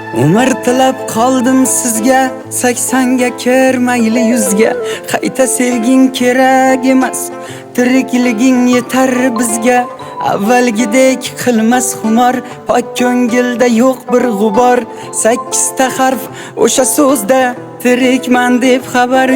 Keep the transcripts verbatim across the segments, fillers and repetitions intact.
Umr tilab qoldim sizga, saksonga kirmayli yuzga. Qayta sevging kerak emas, tirikliging yetar bizga. Avvalgidek qilmas xumor, pok ko'ngilda yo'q bir g'ubor. Sakkizta harf o'sha so'zda, tirikman deb xabar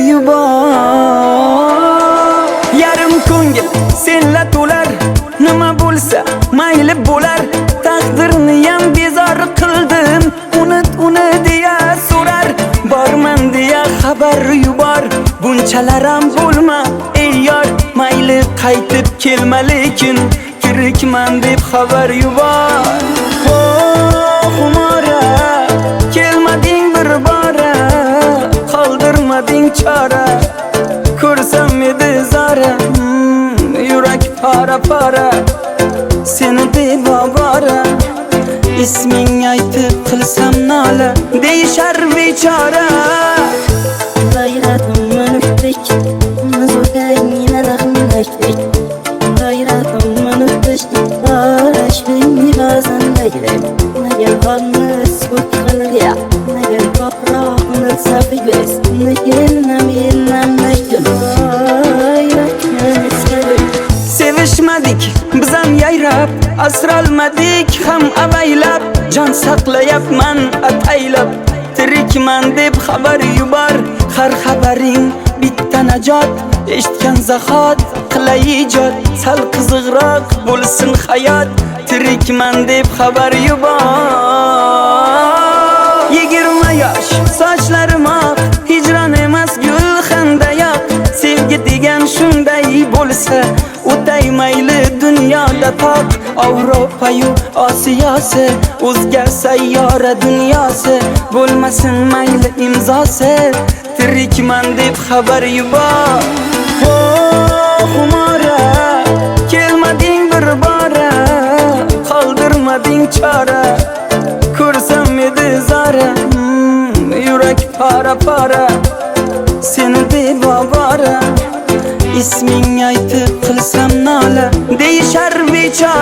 yubor. Yarim ko'ngil senla to'lar, nima bo'lsa mayli bo'lar. Taqdirni ham bezor qildim, unut uni deya so'rar. Borman deya xabar yubor, bunchalar ham bo'lma ey yor. Mayli qaytib kelma lekin tirikman deb xabar yubor. Oh xumora, kelmading bir bora, qoldirmading chora. Ko'rsam edi zora, hmm, yurak para para, seni deb obora. Isming aytib qilsam nola, deyishar bechora. G'ayratim manutdik, mazokayni rahmatlik. G'ayratim manutdik, arashbingni ba'zan laylak. Nagar xonimiz ko'k qilga, nagar ko'proqni safigas. Nagelnam yelnam nakdim, sevishmadik biz ham yayrab, asralmadik ham avaylab. Jon saqlayapman ataylab, tirikman deb xabar yubor. Har xabaring bitta najot, eshitgan zahot qilay ijod. Sal qiziqroq bo'lsin hayot, tirikman deb xabar yubor. Yigirma yosh, sochlarim oq, hijron emas gul xandayoq. Sevgi degan shunday bo'lsa, o'tay mayli dunyoda toq. Avropayu Osiyosi, o'zga sayyora dunyosi. Bo'lmasin mayli imzosi, tirikman deb xabar yubor. Oh xumora, kelmading bir bora, qoldirmading chora. Ko'rsam edi zora, hmm, yurak para para, seni deb obora. Isming aytib qilsam nola, deyishar bechora.